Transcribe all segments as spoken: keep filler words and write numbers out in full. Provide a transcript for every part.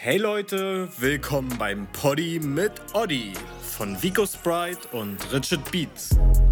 Hey Leute, willkommen beim Poddy mit Oddy von Vico Sprite und Richard Beats.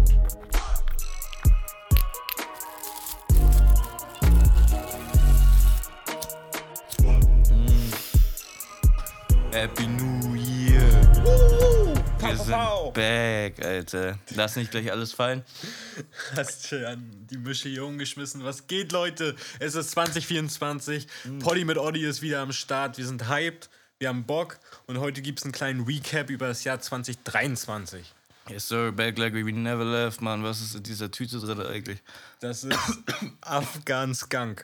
Mm. Happy New Year. Uh, Wir sind back, Alter. Lass nicht gleich alles fallen. Hast schon die Mische hier umgeschmissen. Was geht, Leute? Es ist zwanzig vierundzwanzig. Mm. Poddy mit Oddy ist wieder am Start. Wir sind hyped, wir haben Bock. Und heute gibt es einen kleinen Recap über das Jahr zwanzig dreiundzwanzig. Yes, sir. Back like we never left, Mann. Was ist in dieser Tüte drin eigentlich? Das ist Afghan Skunk.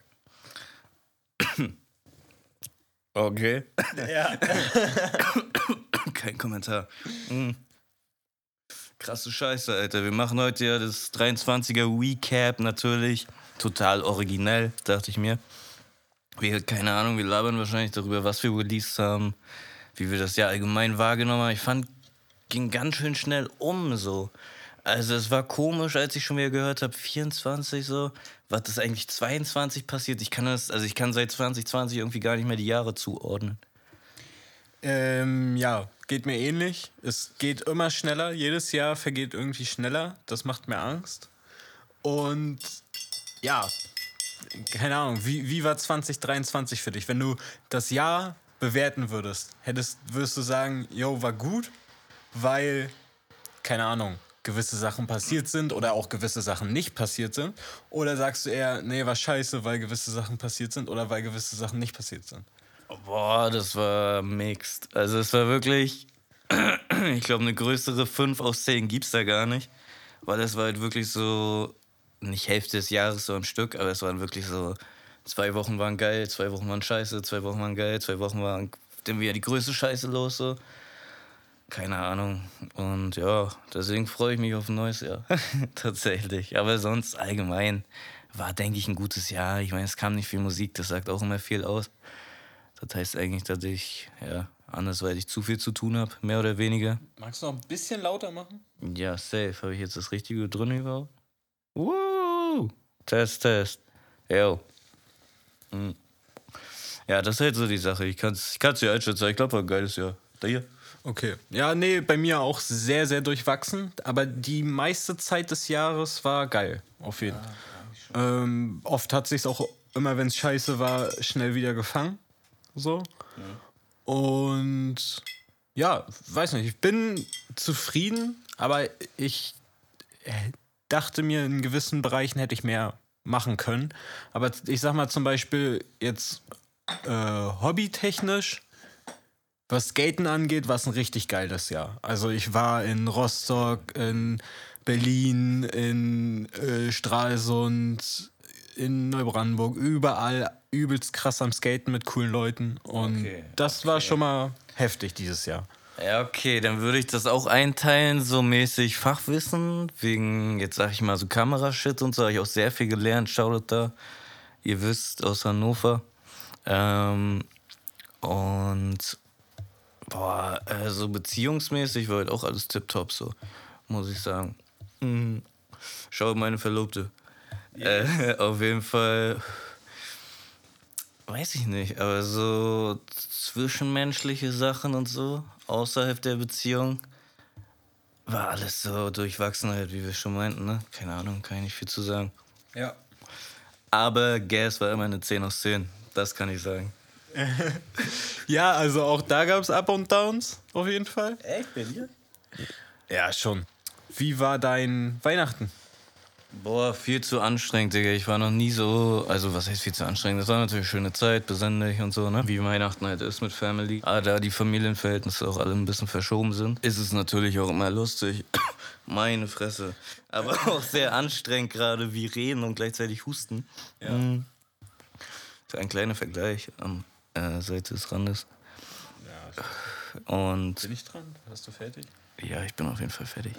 Okay. Ja. Kein Kommentar. Mhm. Krasse Scheiße, Alter. Wir machen heute ja das dreiundzwanziger Recap natürlich. Total originell, dachte ich mir. Wir, keine Ahnung, wir labern wahrscheinlich darüber, was wir released haben, wie wir das Jahr allgemein wahrgenommen haben. Ich fand, ging ganz schön schnell um so. Also es war komisch, als ich schon wieder gehört habe, vierundzwanzig so, was ist eigentlich zweiundzwanzig passiert? Ich kann das, also ich kann seit zwanzig zwanzig irgendwie gar nicht mehr die Jahre zuordnen. Ähm, ja, geht mir ähnlich. Es geht immer schneller. Jedes Jahr vergeht irgendwie schneller. Das macht mir Angst. Und ja, keine Ahnung, wie, wie war zwanzig dreiundzwanzig für dich? Wenn du das Jahr bewerten würdest, hättest, würdest du sagen, yo, war gut, weil, keine Ahnung, gewisse Sachen passiert sind oder auch gewisse Sachen nicht passiert sind? Oder sagst du eher, nee, war scheiße, weil gewisse Sachen passiert sind oder weil gewisse Sachen nicht passiert sind? Boah, das war mixed. Also es war wirklich, ich glaube, eine größere fünf aus zehn gibt's da gar nicht. Weil es war halt wirklich so, nicht Hälfte des Jahres so am Stück, aber es waren wirklich so, zwei Wochen waren geil, zwei Wochen waren scheiße, zwei Wochen waren geil, zwei Wochen waren dann wieder die größte Scheiße los, so. Keine Ahnung. Und ja, deswegen freue ich mich auf ein neues Jahr. Tatsächlich. Aber sonst allgemein war, denke ich, ein gutes Jahr. Ich meine, es kam nicht viel Musik, das sagt auch immer viel aus. Das heißt eigentlich, dass ich, ja, andersweitig zu viel zu tun habe, mehr oder weniger. Magst du noch ein bisschen lauter machen? Ja, safe. Habe ich jetzt das Richtige drin überhaupt? Woo! Test, Test. Yo. Mhm. Ja, das ist halt so die Sache. Ich kann es ich kann's dir einschätzen. Ich glaube, war ein geiles Jahr. Da hier. Okay. Ja, nee, bei mir auch sehr, sehr durchwachsen. Aber die meiste Zeit des Jahres war geil. Auf jeden Fall. Ja, ähm, oft hat sich's auch immer, wenn es scheiße war, schnell wieder gefangen. So. Ja. Und ja, weiß nicht, ich bin zufrieden, aber ich dachte mir, in gewissen Bereichen hätte ich mehr machen können. Aber ich sag mal zum Beispiel jetzt äh, hobbytechnisch, was Skaten angeht, war es ein richtig geiles Jahr. Also ich war in Rostock, in Berlin, in äh, Stralsund, in Neubrandenburg, überall übelst krass am Skaten mit coolen Leuten. Und okay, das okay. war schon mal heftig dieses Jahr. Ja, okay, dann würde ich das auch einteilen, so mäßig Fachwissen, wegen, jetzt sag ich mal, so Kamerashit und so, habe ich auch sehr viel gelernt, Shoutout da, ihr wisst, aus Hannover. Ähm, und boah, also beziehungsmäßig war halt auch alles tipptopp, so, muss ich sagen. Mhm. Schau meine Verlobte. Yes. Äh, auf jeden Fall, weiß ich nicht, aber so zwischenmenschliche Sachen und so, außerhalb der Beziehung, war alles so durchwachsen halt, wie wir schon meinten, ne? Keine Ahnung, kann ich nicht viel zu sagen. Ja. Aber Gas war immer eine zehn aus zehn, das kann ich sagen. Ja, also auch da gab es Up und Downs, auf jeden Fall. Echt, bei dir? Ja, schon. Wie war dein Weihnachten? Boah, viel zu anstrengend, Digga. Ich war noch nie so, also was heißt viel zu anstrengend? Das war natürlich eine schöne Zeit, besinnlich und so, ne? Wie Weihnachten halt ist mit Family. Aber da die Familienverhältnisse auch alle ein bisschen verschoben sind, ist es natürlich auch immer lustig. Meine Fresse. Aber auch sehr anstrengend gerade, wie reden und gleichzeitig husten. Ja. Mhm. Das ist ein kleiner Vergleich am äh, Seite des Randes. Ja. Und bin ich dran? Hast du fertig? Ja, ich bin auf jeden Fall fertig.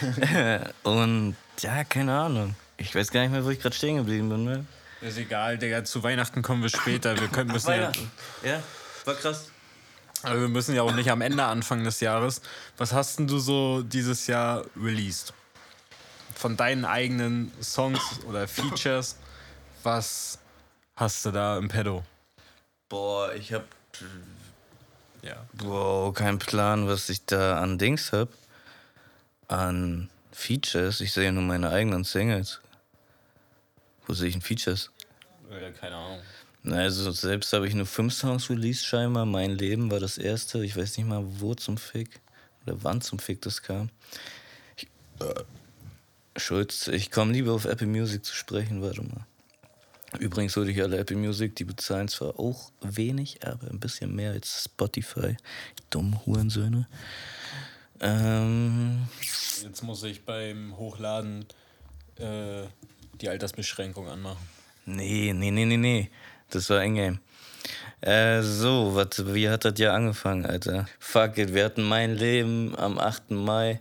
Und ja, keine Ahnung. Ich weiß gar nicht mehr, wo ich gerade stehen geblieben bin. Ne? Ist egal, Digga. Zu Weihnachten kommen wir später. Wir können müssen ja, ja, war krass. Aber wir müssen ja auch nicht am Ende Anfang des Jahres. Was hast denn du so dieses Jahr released? Von deinen eigenen Songs oder Features, was hast du da im Pedo? Boah, ich hab Ja. Wow, kein Plan, was ich da an Dings hab. An Features. Ich sehe nur meine eigenen Singles. Wo sehe ich denn Features? Ja, keine Ahnung. Na, also selbst habe ich nur fünf Songs released scheinbar. Mein Leben war das erste. Ich weiß nicht mal, wo zum Fick oder wann zum Fick das kam. Ich, äh, Schulz, ich komme lieber auf Apple Music zu sprechen. Warte mal. Übrigens würde ich alle Apple Music, die bezahlen zwar auch wenig, aber ein bisschen mehr als Spotify. Dumme Hurensöhne. Ähm, Jetzt muss ich beim Hochladen äh, die Altersbeschränkung anmachen. nee, nee, nee, nee, nee. Das war Endgame. Äh, so, wat, wie hat das Jahr angefangen, Alter? Fuck it, wir hatten mein Leben am achten Mai.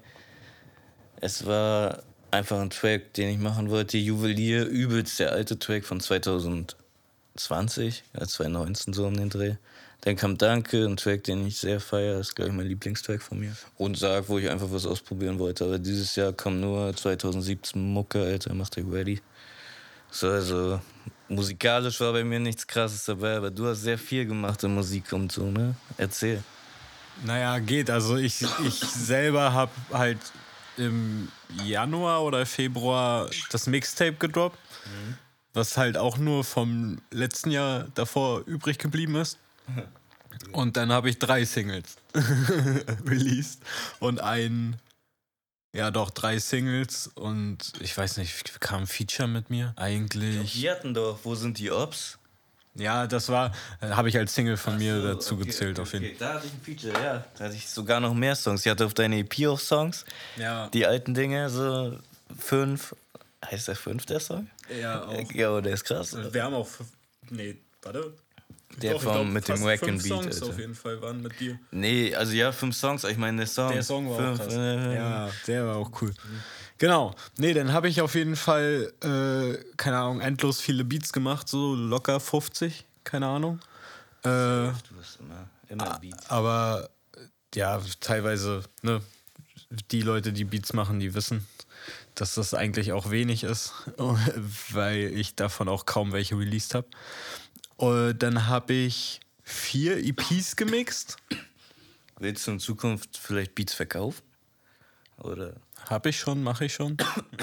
Es war einfach ein Track, den ich machen wollte. Juwelier, übelst der alte Track von zwanzig zwanzig, ja, zwanzig neunzehn so um den Dreh. Dann kam Danke, ein Track, den ich sehr feiere, ist gleich mein Lieblingstrack von mir. Und Sag, wo ich einfach was ausprobieren wollte. Aber dieses Jahr kam nur zwanzig siebzehn Mucke, Alter, macht euch ready. So, also musikalisch war bei mir nichts Krasses dabei, aber du hast sehr viel gemacht in Musik und so, ne? Erzähl. Naja, geht. Also ich, ich selber habe halt im Januar oder Februar das Mixtape gedroppt, mhm. was halt auch nur vom letzten Jahr davor übrig geblieben ist. Und dann habe ich drei Singles released und ein, ja doch, drei Singles und ich weiß nicht, kam ein Feature mit mir eigentlich. Die hatten doch, wo sind die Ops? Ja, das war, habe ich als Single von Ach mir so, dazu okay, gezählt okay, auf jeden Fall. Okay. Da hatte ich ein Feature, ja. Da hatte ich sogar noch mehr Songs. Ich hatte auf deine E P auch Songs. Ja. Die alten Dinge, so fünf. Heißt der fünf, der Song? Ja, auch. Ja, der ist krass. Wir haben auch, nee, warte. Der Doch, vom, glaub, mit dem Wack and Beat, Songs Alter. auf jeden Fall waren mit dir. Nee, also ja, fünf Songs, ich meine der Song. Der Song war fünf, auch krass. Äh, Ja, der war auch cool. Genau. Nee, dann habe ich auf jeden Fall, äh, keine Ahnung, endlos viele Beats gemacht, so locker fünfzig, keine Ahnung. Äh, du hast immer, immer Beats. Aber ja, teilweise, ne, die Leute, die Beats machen, die wissen, dass das eigentlich auch wenig ist, weil ich davon auch kaum welche released habe. Und dann habe ich vier E Ps gemixt. Willst du in Zukunft vielleicht Beats verkaufen? Oder? Hab ich schon, mache ich schon.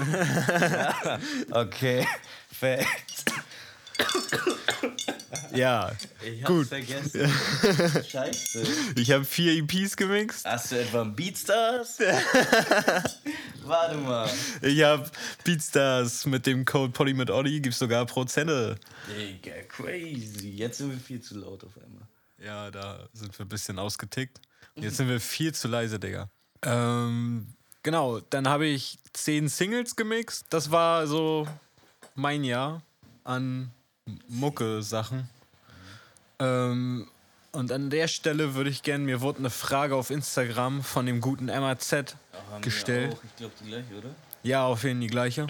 Okay, fett. Ja, Ich hab's gut. vergessen. Scheiße. Ich habe vier E Ps gemixt. Hast du etwa einen Beatstars? Warte mal. Ich habe Beatstars mit dem Code Polly mit Olli, gibt's sogar Prozente. Digga, crazy. Jetzt sind wir viel zu laut auf einmal. Ja, da sind wir ein bisschen ausgetickt. Jetzt sind wir viel zu leise, Digga. Ähm, genau, dann habe ich zehn Singles gemixt. Das war so mein Jahr an Mucke-Sachen. Ähm, und an der Stelle würde ich gerne, mir wurde eine Frage auf Instagram von dem guten M A Z gestellt. Ich glaube die gleiche, oder? Ja, auf jeden Fall die gleiche.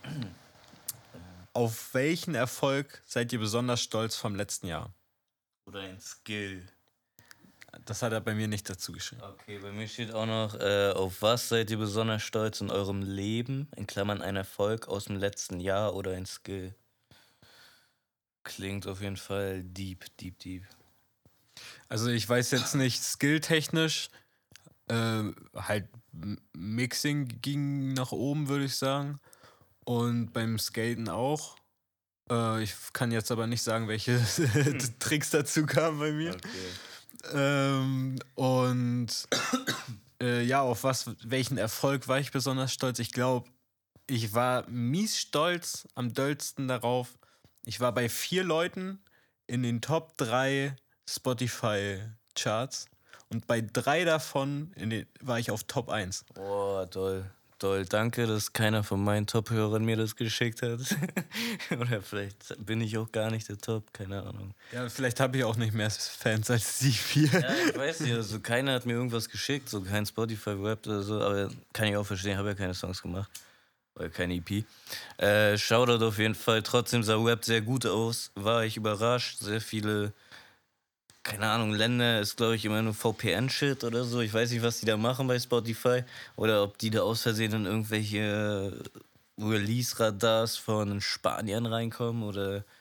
Auf welchen Erfolg seid ihr besonders stolz vom letzten Jahr? Oder ein Skill. Das hat er bei mir nicht dazu geschrieben. Okay, bei mir steht auch noch, äh, auf was seid ihr besonders stolz in eurem Leben? In Klammern ein Erfolg aus dem letzten Jahr oder ein Skill. Klingt auf jeden Fall deep, deep, deep. Also ich weiß jetzt nicht, skilltechnisch, äh, halt M- Mixing ging nach oben, würde ich sagen. Und beim Skaten auch. Äh, ich kann jetzt aber nicht sagen, welche Tricks dazu kamen bei mir. Okay. Ähm, und äh, ja, auf was, welchen Erfolg war ich besonders stolz? Ich glaube, ich war mies stolz, am dollsten darauf. Ich war bei vier Leuten in den Top drei Spotify-Charts und bei drei davon in den, war ich auf Top eins. Boah, toll. Toll, danke, dass keiner von meinen Top-Hörern mir das geschickt hat. Oder vielleicht bin ich auch gar nicht der Top, keine Ahnung. Ja, vielleicht habe ich auch nicht mehr Fans als die vier. Ja, ich weiß nicht, also keiner hat mir irgendwas geschickt, so kein Spotify-Rap oder so, aber kann ich auch verstehen, habe ja keine Songs gemacht. Oder keine E P. Äh, Shoutout auf jeden Fall, trotzdem sah Rap sehr gut aus, war ich überrascht, sehr viele, keine Ahnung, Länder ist glaube ich immer nur V P N-Shit oder so, ich weiß nicht, was die da machen bei Spotify, oder ob die da aus Versehen in irgendwelche Release-Radars von Spaniern reinkommen oder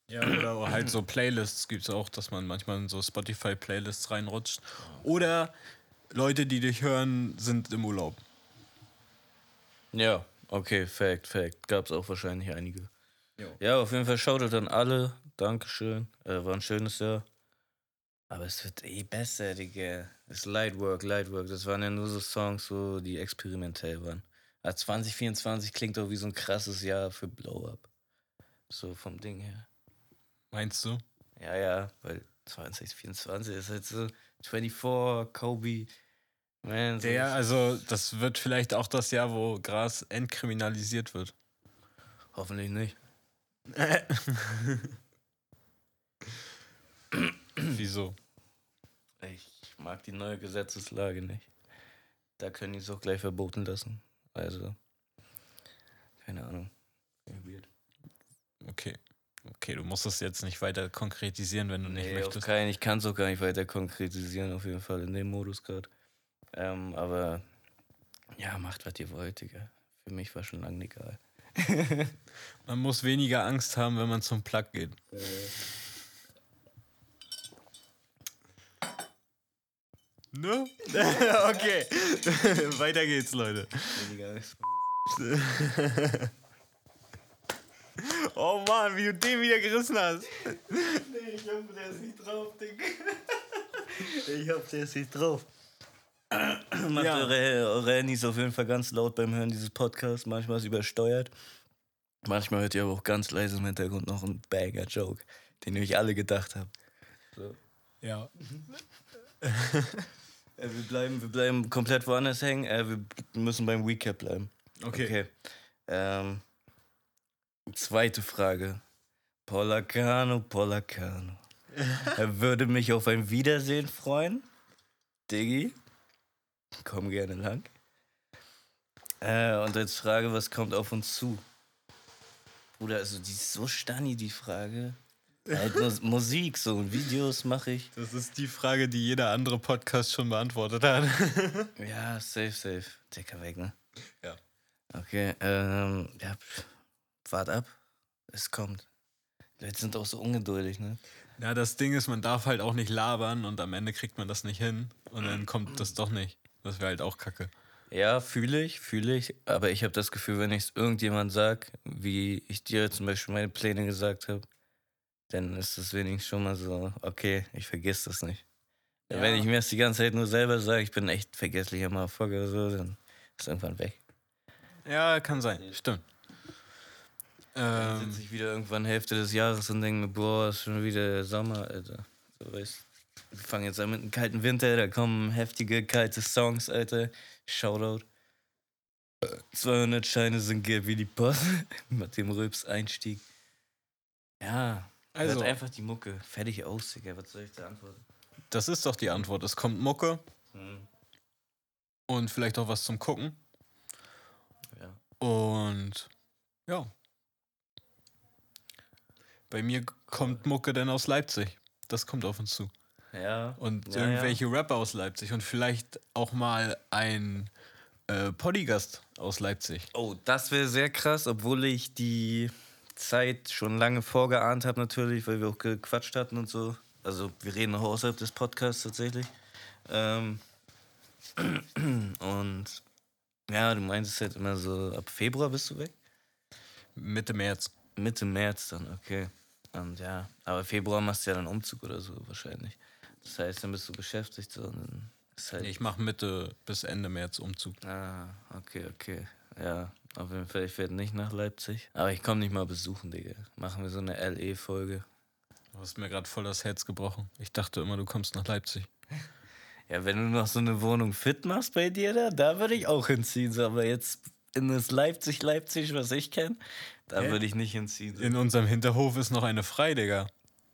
Ja, oder halt so Playlists gibt es auch, dass man manchmal in so Spotify-Playlists reinrutscht. Oder Leute, die dich hören, sind im Urlaub. Ja, okay, Fact, Fact. Gab's auch wahrscheinlich einige. Jo. Ja, auf jeden Fall Shoutout an alle. Dankeschön. Äh, war ein schönes Jahr. Aber es wird eh besser, Digga. Es ist Lightwork, Lightwork. Das waren ja nur so Songs, so, die experimentell waren. Aber zwanzig vierundzwanzig klingt auch wie so ein krasses Jahr für Blow-Up. So vom Ding her. Meinst du? Ja, ja, weil zwanzig vierundzwanzig ist halt so vierundzwanzig, Kobe. Man, so Der, also, das wird vielleicht auch das Jahr, wo Gras entkriminalisiert wird. hoffentlich nicht. Wieso? Ich mag die neue Gesetzeslage nicht. Da können die es auch gleich verboten lassen. Also, keine Ahnung. Weird. Okay. Okay, du musst es jetzt nicht weiter konkretisieren, wenn du nicht Nee, auf möchtest. keinen, ich kann es auch gar nicht weiter konkretisieren, auf jeden Fall in dem Modus gerade. Ähm, aber ja, macht, was ihr wollt, Digga. Für mich war schon lange egal. Man muss weniger Angst haben, wenn man zum Plug geht. Ne? Okay. Weiter geht's, Leute. Weniger Angst. Oh Mann, wie du den wieder gerissen hast. Nee, ich hoffe, der ist nicht drauf, Digga. Ich hoffe, der ist nicht drauf. Macht Ja. eure, eure Handys auf jeden Fall ganz laut beim Hören dieses Podcasts. Manchmal ist es übersteuert. Manchmal hört ihr aber auch ganz leise im Hintergrund noch einen Banger-Joke, den ihr euch alle gedacht habt. So. Ja. Äh, wir, bleiben, wir bleiben komplett woanders hängen. Äh, wir müssen beim Recap bleiben. Okay. Okay. Ähm, zweite Frage. Polacano, Polacano. Er würde mich auf ein Wiedersehen freuen. Diggi, komm gerne lang. Äh, und als Frage, was kommt auf uns zu? Bruder, also die ist so stanni, die Frage. Halt Mus- Musik, so Videos mache ich. Das ist die Frage, die jeder andere Podcast schon beantwortet hat. Ja, safe, safe. Dicker weg, ne? Ja. Okay, ähm, ja, pff, wart ab. Es kommt. Die Leute sind auch so ungeduldig, ne? Ja, das Ding ist, man darf halt auch nicht labern und am Ende kriegt man das nicht hin und dann kommt das doch nicht. Das wäre halt auch kacke. Ja, fühle ich, fühle ich. Aber ich habe das Gefühl, wenn ich es irgendjemand sag, wie ich dir zum Beispiel meine Pläne gesagt habe, dann ist es wenigstens schon mal so, okay, ich vergesse das nicht. Ja. Wenn ich mir das die ganze Zeit nur selber sage, ich bin echt vergesslicher Motherfucker oder so, dann ist es irgendwann weg. Ja, kann sein. Stimmt. Dann Ähm, sitze ich wieder irgendwann Hälfte des Jahres und denke mir, boah, ist schon wieder Sommer, Alter. So, weißt, wir fangen jetzt an mit einem kalten Winter, da kommen heftige, kalte Songs, Alter. Shoutout. zweihundert Scheine sind gelb wie die Post. Mit dem Rülps-Einstieg. Ja, Also- also einfach die Mucke. Fertig aus, Digga. Was soll ich da antworten? das ist doch die Antwort. Es kommt Mucke Hm, und vielleicht auch was zum Gucken. ja. Und ja. Bei mir kommt Mucke dann aus Leipzig. Das kommt auf uns zu. Ja. Und ja, irgendwelche Rapper aus Leipzig und vielleicht auch mal ein äh, Poddygast aus Leipzig. Ja. Oh, das wäre sehr krass, obwohl ich die Zeit schon lange vorgeahnt habe natürlich, weil wir auch gequatscht hatten und so. Also wir reden auch außerhalb des Podcasts tatsächlich. Ähm, und ja, du meintest halt immer so, ab Februar bist du weg? Mitte März. Mitte März dann, okay. Und ja, aber Februar machst du ja dann Umzug oder so wahrscheinlich. Das heißt, dann bist du beschäftigt so und dann ist halt... Ich mache Mitte bis Ende März Umzug. Ah, okay, okay. Ja, auf jeden Fall, ich werde nicht nach Leipzig. Aber ich komme nicht mal besuchen, Digga. Machen wir so eine L E-Folge. Du hast mir gerade voll das Herz gebrochen. Ich dachte immer, du kommst nach Leipzig. Ja, wenn du noch so eine Wohnung fit machst bei dir da, da würde ich auch hinziehen. So. Aber jetzt in das Leipzig, Leipzig, was ich kenne, da Hä? würde ich nicht hinziehen. So. In unserem Hinterhof ist noch eine frei, Digga.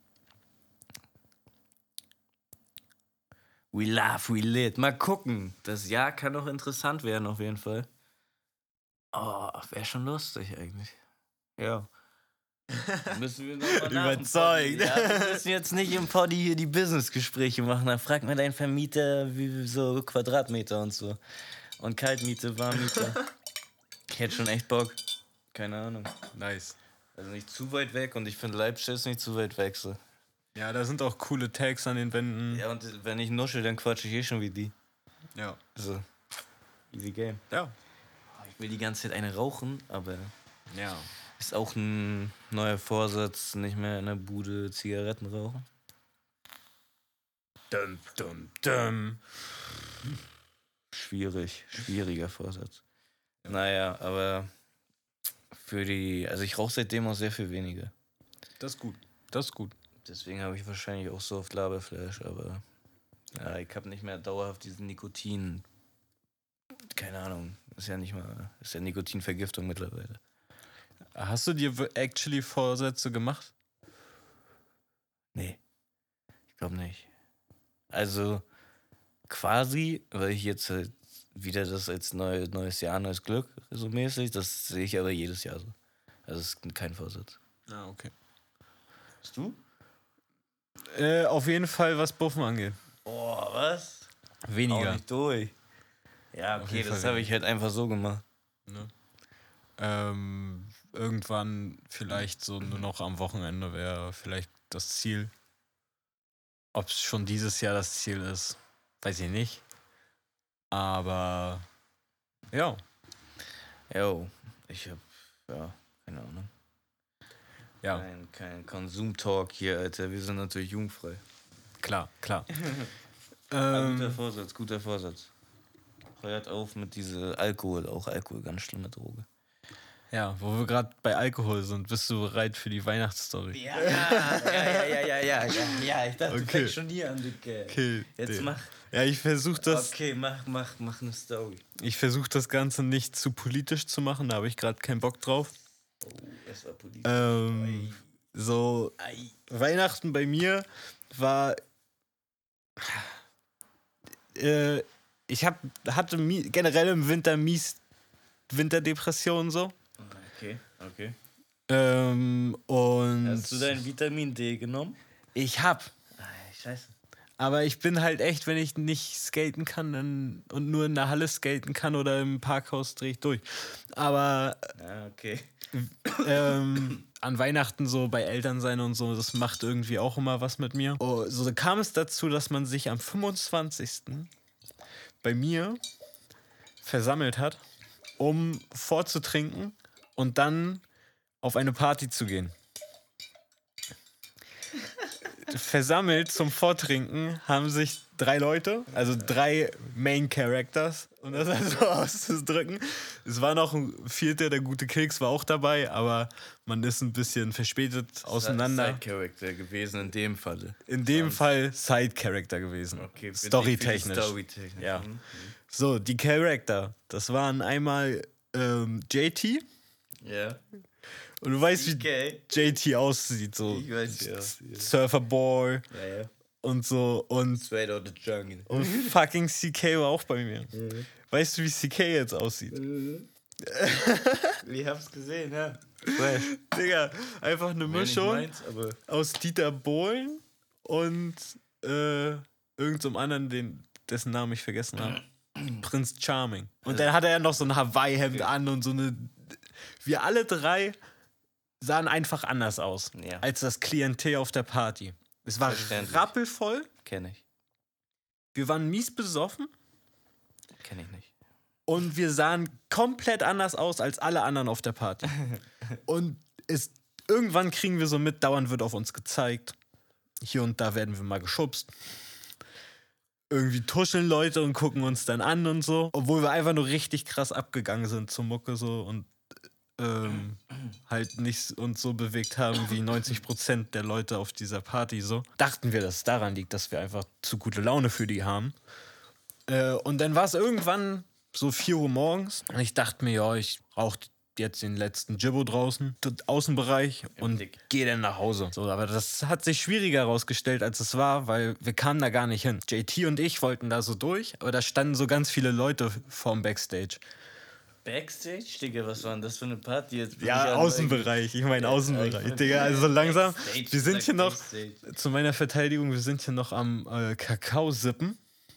We laugh, we lit. Mal gucken. Das Jahr kann noch interessant werden, auf jeden Fall. Oh, wäre schon lustig eigentlich. Ja. Müssen wir noch mal nach dem Überzeugt. Poddy- Ja, wir müssen jetzt nicht im Poddy hier die Businessgespräche machen. Dann fragt mal deinen Vermieter, wie so Quadratmeter und so. Und Kaltmiete, Warmmiete. Ich hätte schon echt Bock. Keine Ahnung. Nice. Also nicht zu weit weg und ich finde Leipzig ist nicht zu weit weg. So. Ja, da sind auch coole Tags an den Wänden. Ja, und wenn ich nuschel, dann quatsche ich eh schon wie die. Ja. Also, easy game. Ja. Ich will die ganze Zeit eine rauchen, aber Ja. ist auch ein neuer Vorsatz, nicht mehr in der Bude Zigaretten rauchen. Dum, dum, dum. Schwierig, schwieriger Vorsatz. Ja. Naja, aber für die, also ich rauche seitdem auch sehr viel weniger. Das ist gut, das ist gut. Deswegen habe ich wahrscheinlich auch so oft Laberflash, aber ja, ich habe nicht mehr dauerhaft diesen Nikotin. Keine Ahnung, ist ja nicht mal, ist ja Nikotinvergiftung mittlerweile. Hast du dir actually Vorsätze gemacht? Nee, ich glaube nicht. Also quasi, weil ich jetzt halt wieder das als neu, neues Jahr, neues Glück so mäßig, das sehe ich aber jedes Jahr so. Also es ist kein Vorsatz. Ah, okay. Hast du? Äh, auf jeden Fall, was Buffen angeht. Oh, was? Weniger. Auch nicht durch. Ja, okay, das habe ich halt einfach so gemacht. Ne? Ähm, irgendwann vielleicht so nur noch am Wochenende wäre vielleicht das Ziel. Ob es schon dieses Jahr das Ziel ist, weiß ich nicht. Aber ja. Jo, ich hab, ja, keine Ahnung. Ja. Kein, kein Konsumtalk hier, Alter. Wir sind natürlich jugendfrei. Klar, klar. ähm, guter Vorsatz, guter Vorsatz. Hört auf mit diesem Alkohol, auch Alkohol, ganz schlimme Droge. Ja, wo wir gerade bei Alkohol sind, bist du bereit für die Weihnachtsstory? Ja, ja, ja, ja, ja, ja, ja, ja, ich dachte, okay. Du fängst schon hier an, Dicke. Okay, jetzt den. mach. Ja, ich versuche das. Okay, mach, mach, mach eine Story. Ich versuche das Ganze nicht zu politisch zu machen, da habe ich gerade keinen Bock drauf. Oh, es war politisch. Ähm, so, Ei. Weihnachten bei mir war. Äh, ich hab, hatte mi- generell im Winter mies Winterdepressionen so. Okay, okay. Ähm, und Hast du dein Vitamin D genommen? ich hab. Ei, scheiße. Aber ich bin halt echt, wenn ich nicht skaten kann dann, und nur in der Halle skaten kann oder im Parkhaus, drehe ich durch. Aber Ah, okay. ähm, an Weihnachten so bei Eltern sein und so, das macht irgendwie auch immer was mit mir. Oh, so kam es dazu, dass man sich am fünfundzwanzigsten bei mir versammelt hat, um vorzutrinken und dann auf eine Party zu gehen. Versammelt zum Vortrinken haben sich drei Leute, also drei Main Characters, um das also auszudrücken. Es war noch ein vierter, der gute Keks war auch dabei, aber man ist ein bisschen verspätet auseinander. Side-Character gewesen in dem Falle. In dem Sonst. Fall Side-Character gewesen. Okay, Storytechnisch. Storytechnisch. Ja. Mhm. So, die Charakter, das waren einmal ähm, J T. Ja. Und du weißt, okay. wie J T aussieht, so ich weiß, ja. ja. Surferboy ja, ja. und so und Straight out the jungle. Und fucking C K war auch bei mir. Mhm. Weißt du, wie C K jetzt aussieht? Mhm. Ich hab's gesehen, ja. Fresh. Digga, einfach eine Mischung meins, aber aus Dieter Bohlen und äh, irgend so einem anderen, den, dessen Namen ich vergessen habe. Prinz Charming. Und dann hatte er noch so ein Hawaii-Hemd okay. an und so eine. Wir alle drei sahen einfach anders aus ja. als das Klientel auf der Party. Es war rappelvoll. Kenn ich. Wir waren mies besoffen. Kenn ich nicht. Und wir sahen komplett anders aus als alle anderen auf der Party. Und es, irgendwann kriegen wir so mit, dauernd wird auf uns gezeigt. Hier und da werden wir mal geschubst. Irgendwie tuscheln Leute und gucken uns dann an und so. Obwohl wir einfach nur richtig krass abgegangen sind zur Mucke so und ähm, halt nicht uns so bewegt haben wie neunzig Prozent der Leute auf dieser Party so. Dachten wir, dass es daran liegt, dass wir einfach zu gute Laune für die haben. Äh, und dann war es irgendwann so vier Uhr morgens und ich dachte mir, ja, ich rauche jetzt den letzten Jibbo draußen, Außenbereich und gehe dann nach Hause. So, aber das hat sich schwieriger herausgestellt, als es war, weil wir kamen da gar nicht hin. J T und ich wollten da so durch, aber da standen so ganz viele Leute vorm Backstage. Backstage? Digga, was war denn das für eine Party jetzt? Ja, Außenbereich. Ich meine Außenbereich. Ja, Digga, also langsam. Wir sind hier noch, zu meiner Verteidigung, wir sind hier noch am äh, Kakao sippen.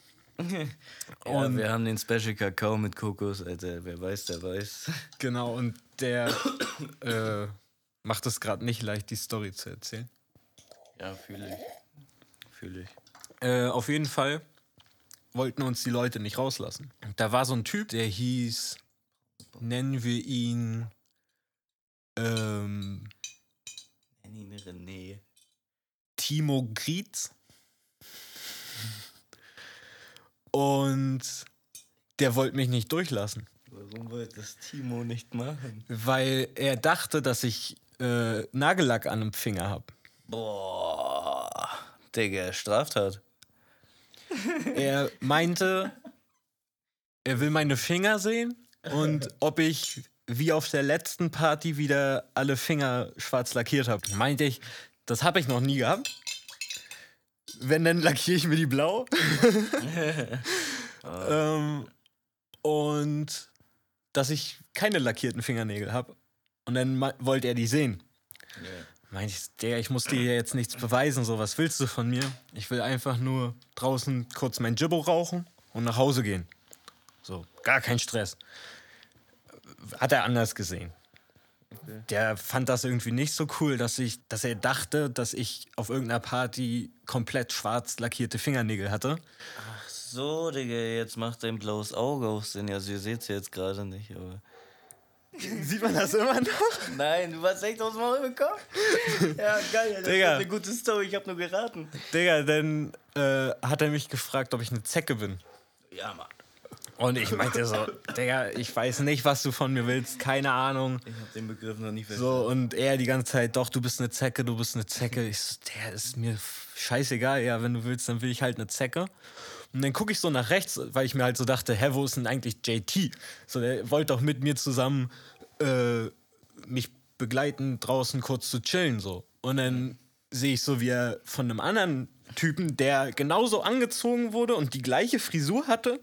Ja, und wir haben den Special Kakao mit Kokos, Alter. Wer weiß, der weiß. Genau, und der äh, macht es gerade nicht leicht, die Story zu erzählen. Ja, fühle ich. Fühle ich. Äh, auf jeden Fall wollten uns die Leute nicht rauslassen. Da war so ein Typ, der hieß, nennen wir ihn, ähm, Nenn ihn René. Timo Grietz. Und der wollte mich nicht durchlassen. Warum wollte das Timo nicht machen? Weil er dachte, dass ich äh, Nagellack an dem Finger habe. Boah. Digga, Straftat. Er meinte, er will meine Finger sehen und ob ich wie auf der letzten Party wieder alle Finger schwarz lackiert habe. Meinte ich, das habe ich noch nie gehabt. Wenn, dann lackiere ich mir die blau. oh. ähm, und dass ich keine lackierten Fingernägel habe. Und dann wollte er die sehen. Yeah. Meinte ich, der, ich muss dir jetzt nichts beweisen, so, was willst du von mir? Ich will einfach nur draußen kurz mein Jibbo rauchen und nach Hause gehen. So, gar kein Stress. Hat er anders gesehen. Okay. Der fand das irgendwie nicht so cool, dass ich, dass er dachte, dass ich auf irgendeiner Party komplett schwarz lackierte Fingernägel hatte. Ach so, Digga, jetzt macht dein blaues Auge auch Sinn. Also ihr seht es jetzt gerade nicht, aber... Sieht man das immer noch? Nein, du warst echt aus dem Maul bekommen. Ja, geil, das Digga. ist eine gute Story, ich hab nur geraten. Digga, dann äh, hat er mich gefragt, ob ich eine Zecke bin. Ja, Mann. Und ich meinte so, Digga, ich weiß nicht, was du von mir willst, keine Ahnung. Ich hab den Begriff noch nie verstanden. So, und er die ganze Zeit, doch, du bist eine Zecke, du bist eine Zecke. Ich so, der ist mir scheißegal, ja, wenn du willst, dann will ich halt eine Zecke. Und dann gucke ich so nach rechts, weil ich mir halt so dachte, hä, wo ist denn eigentlich J T? So, der wollte doch mit mir zusammen äh, mich begleiten, draußen kurz zu chillen, so. Und dann sehe ich so, wie er von einem anderen Typen, der genauso angezogen wurde und die gleiche Frisur hatte.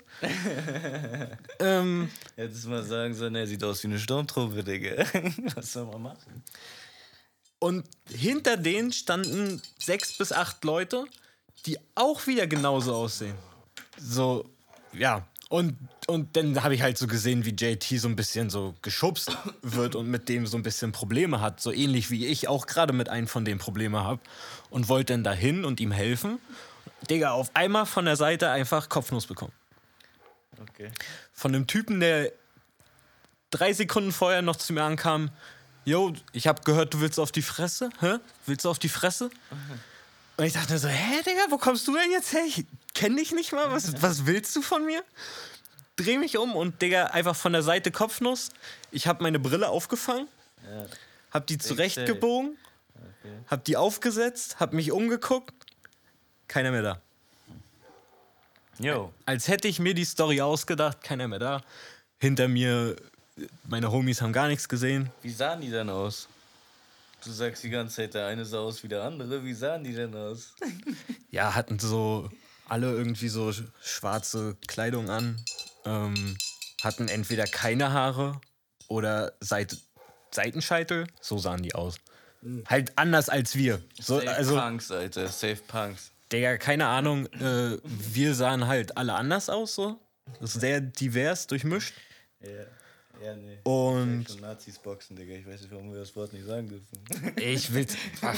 ähm, Hättest du mal sagen sollen, er sieht aus wie eine Sturmtruppe, Digga. Was soll man machen? Und hinter denen standen sechs bis acht Leute, die auch wieder genauso aussehen. So, ja. Und, und dann habe ich halt so gesehen, wie J T so ein bisschen so geschubst wird und mit dem so ein bisschen Probleme hat. So ähnlich wie ich auch gerade mit einem von denen Probleme habe. Und wollte dann dahin und ihm helfen. Digga, auf einmal von der Seite einfach Kopfnuss bekommen. Okay. Von einem Typen, der drei Sekunden vorher noch zu mir ankam. Jo, ich habe gehört, du willst auf die Fresse? Hä? Willst du auf die Fresse? Und ich dachte so, hä, Digga, wo kommst du denn jetzt her? Ich kenn dich nicht mal. Was, was willst du von mir? Dreh mich um und, Digga, einfach von der Seite Kopfnuss. Ich habe meine Brille aufgefangen, ja. hab die zurechtgebogen, okay. hab die aufgesetzt, hab mich umgeguckt. Keiner mehr da. Jo. Als hätte ich mir die Story ausgedacht, keiner mehr da. Hinter mir, meine Homies haben gar nichts gesehen. Wie sahen die denn aus? Du sagst die ganze Zeit, der eine sah aus wie der andere. Wie sahen die denn aus? Ja, hatten so alle irgendwie so schwarze Kleidung an. Ähm, hatten entweder keine Haare oder Seite, Seitenscheitel. So sahen die aus. Mhm. Halt anders als wir. So, Safe also, Punks, Alter. Safe Punks. Digga, keine Ahnung. Äh, wir sahen halt alle anders aus. So. Das ist sehr divers, durchmischt. Ja. Ja, nee. Und ich schon Nazis boxen, Digga. Ich weiß nicht, warum wir das Wort nicht sagen dürfen. Ich will's. Ach.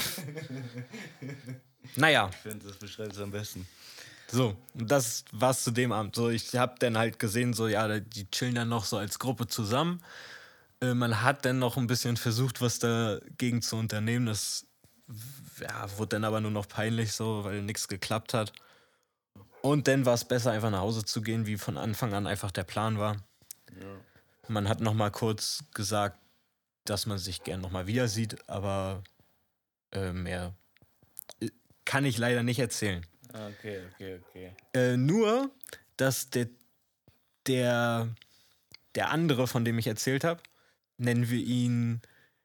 Naja. Ich finde, das beschreibt es am besten. So, das war's zu dem Abend. So, ich hab dann halt gesehen, so, ja, die chillen dann noch so als Gruppe zusammen. Äh, man hat dann noch ein bisschen versucht, was dagegen zu unternehmen. Das ja, wurde dann aber nur noch peinlich, so, weil nichts geklappt hat. Und dann war es besser, einfach nach Hause zu gehen, wie von Anfang an einfach der Plan war. Ja. Man hat noch mal kurz gesagt, dass man sich gern noch mal wieder sieht, aber äh, mehr kann ich leider nicht erzählen. Okay, okay, okay. Äh, nur, dass der, der, der andere, von dem ich erzählt habe, nennen wir ihn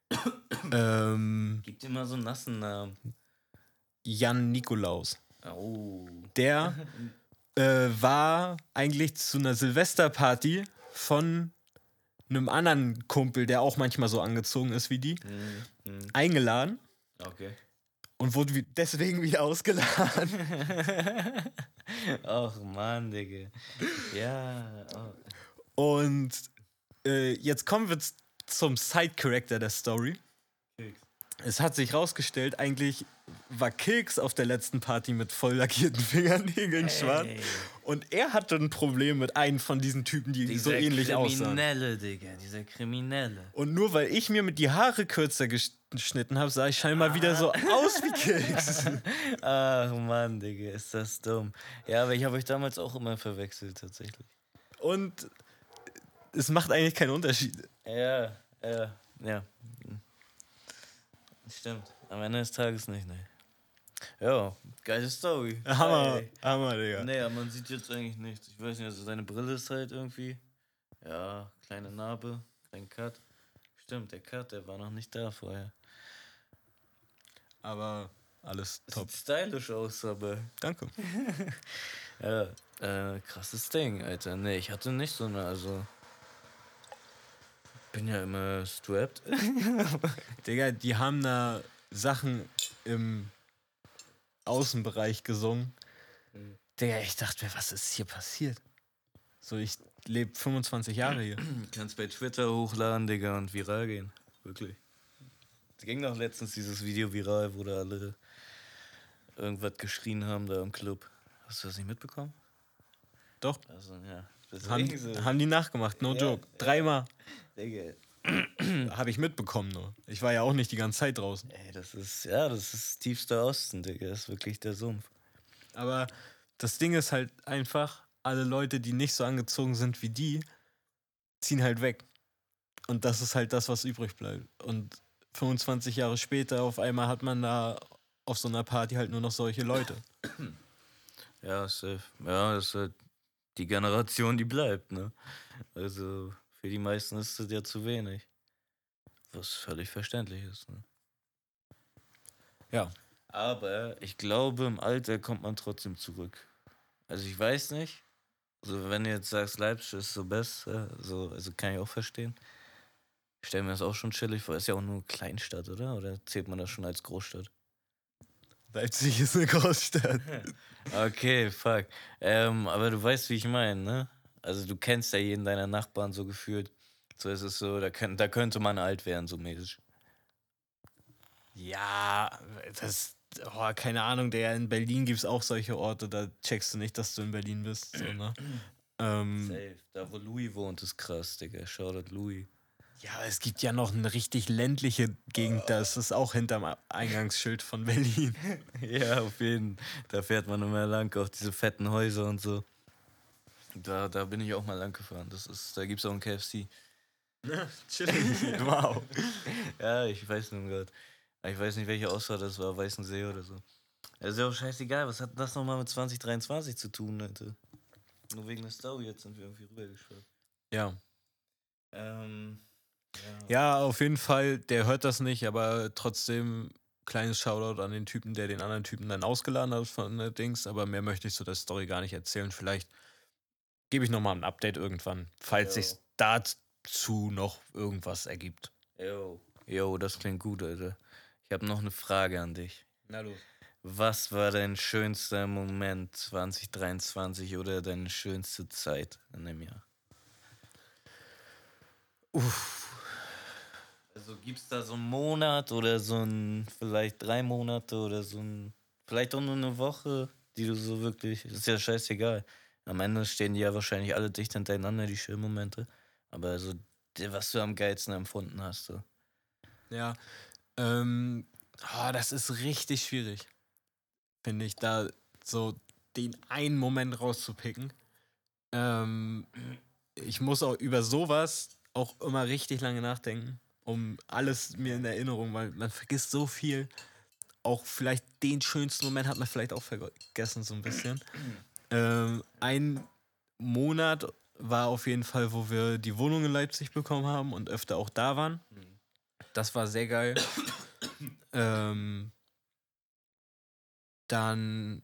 ähm, Gibt immer so einen nassen Namen. Jan Nikolaus. Oh. Der äh, war eigentlich zu einer Silvesterparty von einem anderen Kumpel, der auch manchmal so angezogen ist wie die, mm, mm. eingeladen. Okay. Und wurde deswegen wieder ausgeladen. Ach Mann, Digga. Ja. Oh. Und äh, jetzt kommen wir zum Side-Character der Story. es hat sich rausgestellt, eigentlich war Keks auf der letzten Party mit voll lackierten Fingernägeln Ey. schwarz. Und er hatte ein Problem mit einem von diesen Typen, die Dieser so ähnlich aussahen. Kriminelle, Digga, dieser Kriminelle. Und nur weil ich mir mit die Haare kürzer geschnitten habe, sah ich scheinbar wieder so aus wie Keks. Ach Mann, Digga, ist das dumm. Ja, aber ich habe euch damals auch immer verwechselt, tatsächlich. Und es macht eigentlich keinen Unterschied. Ja, ja, ja. Stimmt. Am Ende des Tages nicht, ne. Ja, geile Story. Hammer, Hey. Hammer, Digga. Nee, aber man sieht jetzt eigentlich nichts. Ich weiß nicht, also seine Brille ist halt irgendwie. Ja, kleine Narbe, kleinen Cut. Stimmt, der Cut, der war noch nicht da vorher. Aber alles top. Sieht stylisch aus, aber. Danke. Ja, äh, krasses Ding, Alter. Nee, ich hatte nicht so eine, also. Bin ja immer strapped. Digga, die haben da Sachen im Außenbereich gesungen. Mhm. Digga, ich dachte mir, was ist hier passiert? So, ich lebe fünfundzwanzig Jahre hier. Kannst bei Twitter hochladen, Digga, und viral gehen. Wirklich. Es ging doch letztens dieses Video viral, wo da alle irgendwas geschrien haben da im Club. Hast du das nicht mitbekommen? Doch. Also, ja. Haben, So. haben die nachgemacht, no Ja, joke. ja. Dreimal. Digga. Habe ich mitbekommen nur. Ich war ja auch nicht die ganze Zeit draußen. Ey, das ist, ja, das ist tiefster Osten, Digga. Das ist wirklich der Sumpf. Aber das Ding ist halt einfach, alle Leute, die nicht so angezogen sind wie die, ziehen halt weg. Und das ist halt das, was übrig bleibt. Und fünfundzwanzig Jahre später auf einmal hat man da auf so einer Party halt nur noch solche Leute. Ja, safe. Ja, das ist halt die Generation, die bleibt, ne? Also, für die meisten ist das ja zu wenig. Was völlig verständlich ist, ne? Ja. Aber ich glaube, im Alter kommt man trotzdem zurück. Also, ich weiß nicht. Also, wenn du jetzt sagst, Leipzig ist so besser, so, also kann ich auch verstehen. Ich stelle mir das auch schon chillig vor. Ist ja auch nur Kleinstadt, oder? Oder zählt man das schon als Großstadt? Leipzig ist eine Großstadt. Okay, fuck. Ähm, aber du weißt, wie ich meine, ne? Also du kennst ja jeden deiner Nachbarn so gefühlt. So ist es so, da, könnt, da könnte man alt werden, so mäßig. Ja, das, oh, keine Ahnung, der in Berlin gibt es auch solche Orte, da checkst du nicht, dass du in Berlin bist. So, ne? ähm, Safe. Da wo Louis wohnt, ist krass, Digga. Shoutout Louis. ja, es gibt ja noch eine richtig ländliche Gegend, das ist auch hinterm Eingangsschild von Berlin. Ja, auf jeden Fall. Da fährt man immer lang, auch diese fetten Häuser und so. Da, da bin ich auch mal lang gefahren. Das ist, da gibt's auch ein K F C. Chillig. Wow. Ja, ich weiß nun gerade. Ich weiß nicht, welche Ausfahrt das war, Weißensee oder so. Das ist ja auch scheißegal, was hat das nochmal mit zwanzig dreiundzwanzig zu tun, Alter? Nur wegen der Story jetzt sind wir irgendwie rübergeschwört. Ja. Ähm, ja. Ja, auf jeden Fall, der hört das nicht, aber trotzdem kleines Shoutout an den Typen, der den anderen Typen dann ausgeladen hat von der Dings, aber mehr möchte ich so der Story gar nicht erzählen. Vielleicht gebe ich nochmal ein Update irgendwann, falls Jo. sich dazu noch irgendwas ergibt. Jo. Jo, das klingt gut, Alter. Ich habe noch eine Frage an dich. Na los. Was war dein schönster Moment zwanzig dreiundzwanzig oder deine schönste Zeit in dem Jahr? Uff. Also gibt's da so einen Monat oder so ein, vielleicht drei Monate oder so ein, vielleicht auch nur eine Woche, die du so wirklich, ist ja scheißegal. Am Ende stehen die ja wahrscheinlich alle dicht hintereinander, die schönen Momente. Aber so, der, was du am geilsten empfunden hast, so. Ja, ähm, oh, das ist richtig schwierig, finde ich, da so den einen Moment rauszupicken. Ähm, ich muss auch über sowas auch immer richtig lange nachdenken, um alles mir in Erinnerung, weil man vergisst so viel. Auch vielleicht den schönsten Moment hat man vielleicht auch vergessen, so ein bisschen. ähm, ein Monat war auf jeden Fall, wo wir die Wohnung in Leipzig bekommen haben und öfter auch da waren. Das war sehr geil. ähm, dann,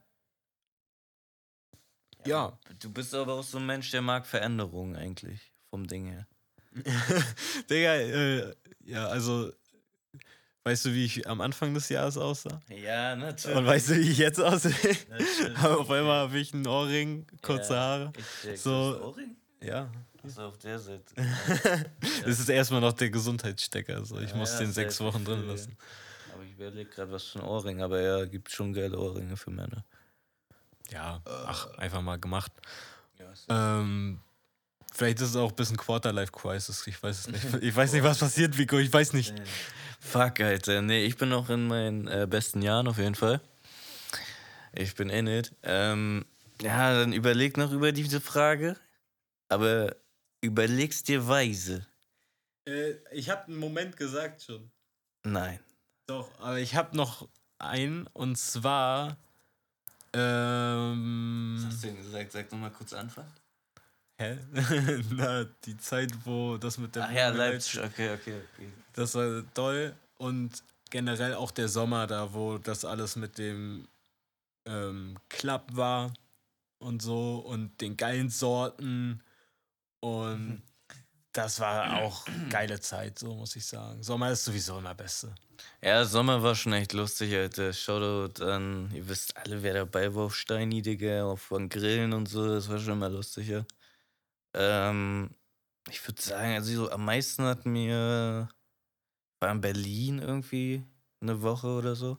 ja. Du bist aber auch so ein Mensch, der mag Veränderungen eigentlich, vom Ding her. Digga, äh, ja, also, weißt du, wie ich am Anfang des Jahres aussah? Ja, natürlich. Und weißt du, wie ich jetzt aussehe? Natürlich. Auf einmal habe ich einen Ohrring, kurze Ja, Haare. Ich check. So- So. Ohrring? Ja. Also auf der Seite. Das ist erstmal noch der Gesundheitsstecker. Also ich Ja, muss ja, den safe, sechs Wochen ich drin fühl. lassen. Aber ich überlege gerade, was für ein Ohrring. Aber ja, gibt schon geile Ohrringe für Männer. Ja, ach, einfach mal gemacht. Ja, ähm, vielleicht ist es auch ein bisschen Quarterlife-Crisis. Ich weiß es nicht. Ich weiß nicht, was passiert, Vico. Ich weiß nicht. Fuck, Alter. Nee, ich bin noch in meinen äh, besten Jahren auf jeden Fall. Ich bin in it. Ähm, ja, dann überleg noch über diese Frage. Aber überleg's dir weise. Äh, ich habe einen Moment gesagt schon. Nein. Doch, aber ich habe noch einen. Und zwar... Ähm, Was hast du denn gesagt? Sag nochmal kurz Anfang. Hä? Na, die Zeit, wo das mit der... Ach ja, Leipzig. Okay, okay, okay. Das war toll. Und generell auch der Sommer da, wo das alles mit dem ähm, Club war und so und den geilen Sorten. Und das war auch geile Zeit, so muss ich sagen. Sommer ist sowieso immer Beste. Ja, Sommer war schon echt lustig, Alter. Shoutout an, ihr wisst alle, wer dabei war auf Steini, Digga, auf von Grillen und so. Das war schon immer lustig, ja. Ähm, ich würde sagen, also so am meisten hat mir, war in Berlin irgendwie eine Woche oder so.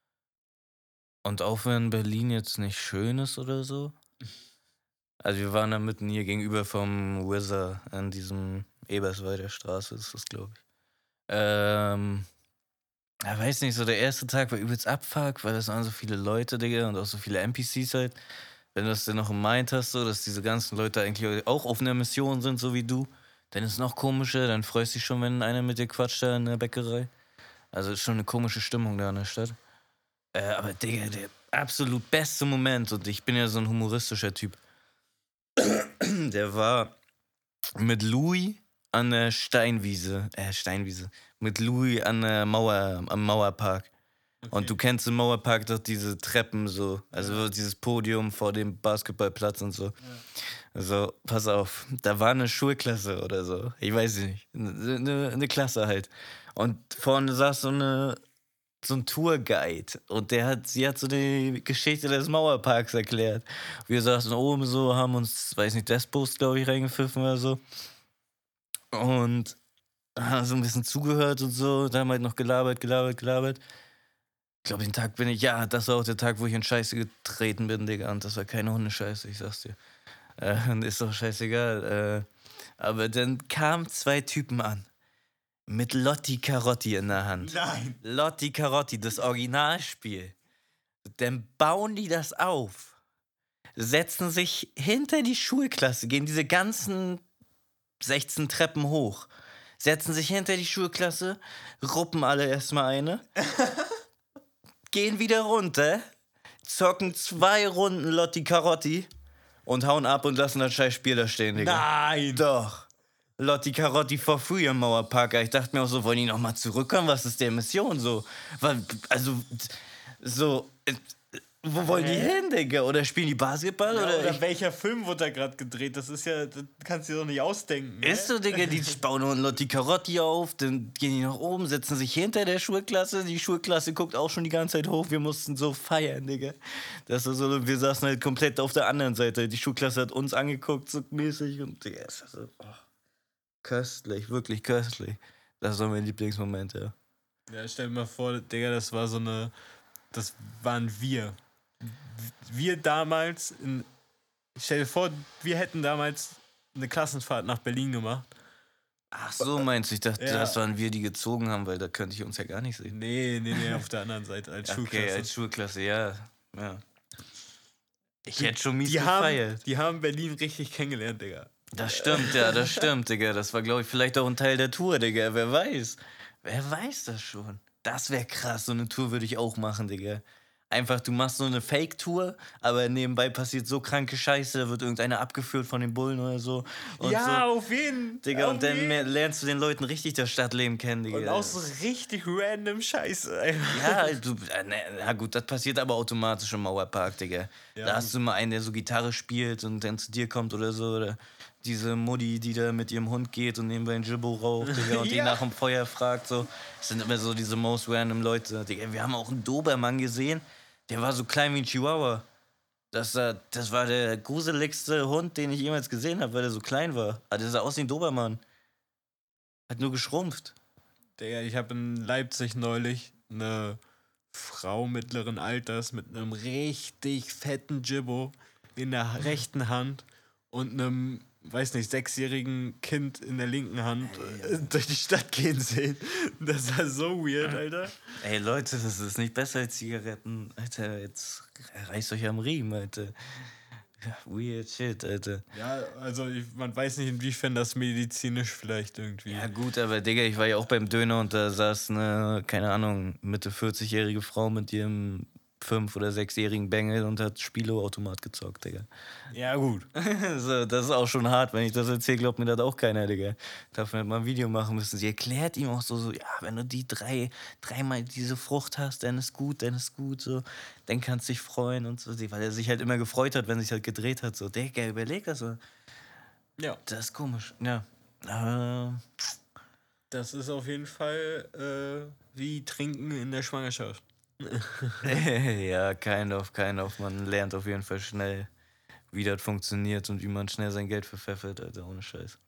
Und auch wenn Berlin jetzt nicht schön ist oder so. Also wir waren da mitten hier gegenüber vom Wizard an diesem Eberswalder Straße, ist das, glaube ich. Ähm, ja, weiß nicht, so der erste Tag war übelst Abfuck, weil das waren so viele Leute, Digga, und auch so viele N P Cs halt. Wenn du das denn noch im Mind hast, so, dass diese ganzen Leute eigentlich auch auf einer Mission sind, so wie du, dann ist es noch komischer, dann freust du dich schon, wenn einer mit dir quatscht da in der Bäckerei. Also ist schon eine komische Stimmung da in der Stadt. Äh, aber Digga, der absolut beste Moment, und ich bin ja so ein humoristischer Typ, der war mit Louis an der Steinwiese, äh, Steinwiese, mit Louis an der Mauer, am Mauerpark. Okay. Und du kennst im Mauerpark doch diese Treppen so, also ja. Dieses Podium vor dem Basketballplatz und so. Ja. Also, pass auf, da war eine Schulklasse oder so, ich weiß nicht, eine, eine Klasse halt. Und vorne saß so eine so ein Tourguide und der hat, sie hat so die Geschichte des Mauerparks erklärt. Wir saßen oben so, haben uns, weiß nicht, Despos, glaube ich, reingepfiffen oder so. Und haben so ein bisschen zugehört und so, da haben halt noch gelabert, gelabert, gelabert. Ich glaube, den Tag bin ich, ja, das war auch der Tag, wo ich in Scheiße getreten bin, Digga. Und das war keine Hundescheiße, ich sag's dir. Äh, ist doch scheißegal. Äh, aber dann kamen zwei Typen an. Mit Lotti Carotti in der Hand. Nein. Lotti Carotti, das Originalspiel. Dann bauen die das auf, setzen sich hinter die Schulklasse, gehen diese ganzen sechzehn Treppen hoch, setzen sich hinter die Schulklasse, ruppen alle erstmal eine, gehen wieder runter, zocken zwei Runden Lotti Carotti und hauen ab und lassen das scheiß Spiel da stehen, Digga. Nein! Doch. Lotti Carotti for free im Mauerpark. Ich dachte mir auch so, wollen die nochmal zurückkommen? Was ist der Mission so? Also, so, äh, wo wollen die hin, Digga? Oder spielen die Basketball? Ja, oder oder ich, welcher Film wurde da gerade gedreht? Das ist ja, das kannst du dir doch nicht ausdenken. ist so, Digga, die bauen nur Lotti Carotti auf, dann gehen die nach oben, setzen sich hinter der Schulklasse. Die Schulklasse guckt auch schon die ganze Zeit hoch. Wir mussten so feiern, Digga. Das ist so, wir saßen halt komplett auf der anderen Seite. Die Schulklasse hat uns angeguckt, so mäßig. Und Digga, ist das so, oh. Köstlich, wirklich köstlich. Das war mein Lieblingsmoment, ja. Ja, stell dir mal vor, Digga, das war so eine. Das waren wir. Wir damals. In, stell dir vor, wir hätten damals eine Klassenfahrt nach Berlin gemacht. Ach so, meinst du? Ich dachte, ja. Das waren wir, die gezogen haben, weil da könnte ich uns ja gar nicht sehen. Nee, nee, nee, auf der anderen Seite, als Schulklasse. Okay, als Schulklasse, ja. ja. Ich die, hätte schon mies die gefeiert. Haben, die haben Berlin richtig kennengelernt, Digga. Das stimmt, ja, das stimmt, Digga. Das war, glaube ich, vielleicht auch ein Teil der Tour, Digga. Wer weiß. Wer weiß das schon? Das wäre krass. So eine Tour würde ich auch machen, Digga. Einfach, du machst so eine Fake-Tour, aber nebenbei passiert so kranke Scheiße, da wird irgendeiner abgeführt von den Bullen oder so. Und ja, so. auf jeden. Digga, auf und dann jeden. lernst du den Leuten richtig das Stadtleben kennen, Digga. Und auch so richtig random Scheiße. Ja, du, na gut, das passiert aber automatisch im Mauerpark, Digga. Ja. Da hast du mal einen, der so Gitarre spielt und dann zu dir kommt oder so, oder diese Mutti, die da mit ihrem Hund geht und nebenbei ein Jibbo raucht, Digga, und ja. die nach dem Feuer fragt, so. Das sind immer so diese most random Leute, Digga. Wir haben auch einen Dobermann gesehen, der war so klein wie ein Chihuahua. Das, das war der gruseligste Hund, den ich jemals gesehen habe, weil er so klein war. Aber der sah aus wie ein Dobermann. Hat nur geschrumpft. Digga, ich habe in Leipzig neulich eine Frau mittleren Alters mit einem richtig fetten Jibbo in der rechten Hand und einem, weiß nicht, sechsjährigen Kind in der linken Hand äh, durch die Stadt gehen sehen. Das war so weird, Alter. Ey, Leute, das ist nicht besser als Zigaretten. Alter, jetzt reißt euch am Riemen, Alter. Weird shit, Alter. Ja, also ich, man weiß nicht, inwiefern das medizinisch vielleicht irgendwie... Ja gut, aber Digga, ich war ja auch beim Döner und da saß eine, keine Ahnung, Mitte vierzig-jährige Frau mit ihrem fünf- oder sechsjährigen Bengel und hat Spielo-Automat gezockt, Digga. Ja, gut. So, das ist auch schon hart, wenn ich das erzähle, glaubt mir das auch keiner, Digga. Dafür hätte man ein Video machen müssen. Sie erklärt ihm auch so, so, ja, wenn du die drei, dreimal diese Frucht hast, dann ist gut, dann ist gut, so. Dann kannst du dich freuen und so. Weil er sich halt immer gefreut hat, wenn sich halt gedreht hat, so. Digga, überleg das so. Ja. Das ist komisch, ja. Äh, Das ist auf jeden Fall äh, wie Trinken in der Schwangerschaft. ja, kind of, kind of. Man lernt auf jeden Fall schnell, wie das funktioniert und wie man schnell sein Geld verpfeffert, Alter, ohne Scheiß.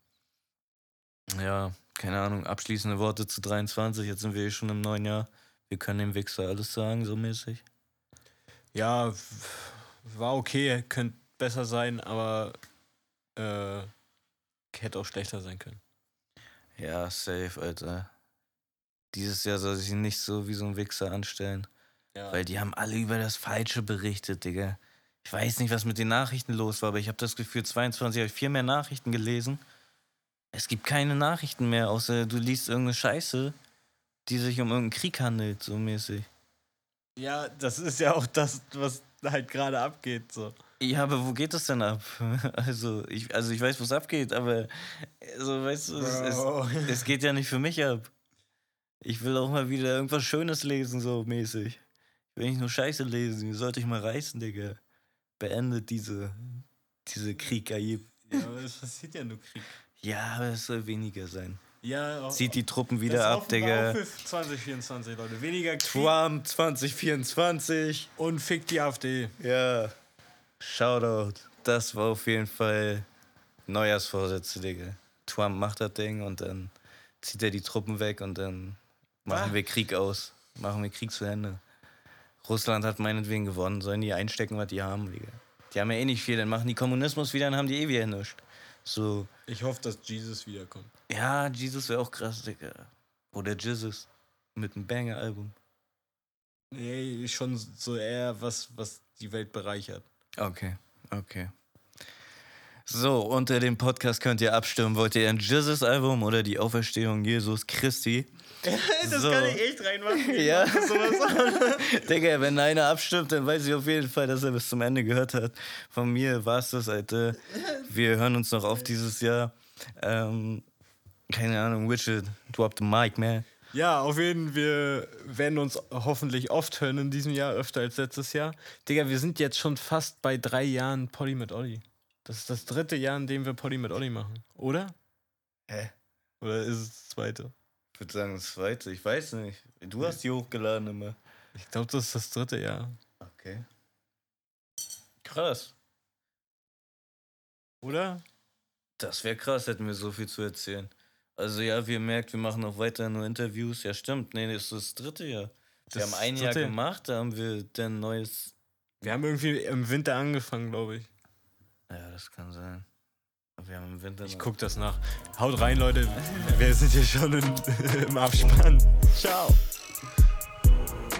Ja, keine Ahnung, abschließende Worte zu dreiundzwanzig, jetzt sind wir eh schon im neuen Jahr. Wir können dem Wichser alles sagen, so mäßig. Ja, war okay, könnte besser sein, aber äh, hätte auch schlechter sein können. Ja, safe, Alter. Dieses Jahr soll sich nicht so wie so ein Wichser anstellen. Ja. Weil die haben alle über das Falsche berichtet, Digga. Ich weiß nicht, was mit den Nachrichten los war, aber ich habe das Gefühl, zweiundzwanzig habe ich viel mehr Nachrichten gelesen. Es gibt keine Nachrichten mehr, außer du liest irgendeine Scheiße, die sich um irgendeinen Krieg handelt, so mäßig. Ja, das ist ja auch das, was halt gerade abgeht, so. Ja, aber wo geht das denn ab? Also ich, also ich weiß, wo es abgeht, aber also, weißt du, es, es, es geht ja nicht für mich ab. Ich will auch mal wieder irgendwas Schönes lesen, so mäßig. Ich will nicht nur Scheiße lesen, ihr sollt euch mal reißen, Digga. Beendet diese, diese Krieg, Ayib. Ja, aber es passiert ja nur Krieg. Ja, aber es soll weniger sein. Ja, auch, Zieht die Truppen das wieder ab, auch Digga. für zwanzig vierundzwanzig, Leute. Weniger Krieg Trump zwanzig vierundzwanzig. und fick die AfD. Ja. Shoutout. Das war auf jeden Fall Neujahrsvorsätze, Digga. Trump macht das Ding und dann zieht er die Truppen weg und dann machen Ah. wir Krieg aus. Machen wir Krieg zu Ende. Russland hat meinetwegen gewonnen. Sollen die einstecken, was die haben, Digga. Die haben ja eh nicht viel. Dann machen die Kommunismus wieder, dann haben die eh wieder nichts. So, Ich hoffe, dass Jesus wiederkommt. ja, Jesus wäre auch krass, Digga. Oder Jesus. Mit einem Banger-Album. Nee, schon so eher was, was die Welt bereichert. Okay, okay. So, unter dem Podcast könnt ihr abstimmen. Wollt ihr ein Jesus-Album oder die Auferstehung Jesus Christi? Das So. kann ich echt reinmachen. Ich Ja. mach sowas. Digga, wenn einer abstimmt, dann weiß ich auf jeden Fall, dass er bis zum Ende gehört hat. Von mir war's das, Alter. Wir hören uns noch auf dieses Jahr. Ähm, keine Ahnung, Richard, drop the mic, man. Ja, auf jeden Fall. Wir werden uns hoffentlich oft hören in diesem Jahr, öfter als letztes Jahr. Digga, wir sind jetzt schon fast bei drei Jahren Poddy mit Olli. Das ist das dritte Jahr, in dem wir Poddy mit Olli machen, oder? Hä? Oder ist es das zweite? Ich würde sagen, das zweite, ich weiß nicht. Du hast die hochgeladen immer. Ich glaube, das ist das dritte Jahr. Okay. Krass. Oder? Das wäre krass, hätten wir so viel zu erzählen. Also ja, wie ihr merkt, wir machen auch weiter nur Interviews. Ja, stimmt. Nee, das ist das dritte Jahr. Wir Das haben ein Jahr dritte- gemacht, da haben wir dann neues... Wir haben irgendwie im Winter angefangen, glaube ich. Ja, das kann sein. Aber wir haben im Winter... Ich noch- guck das nach. Haut rein, Leute. Wir sind hier schon in, im Abspann. Ciao.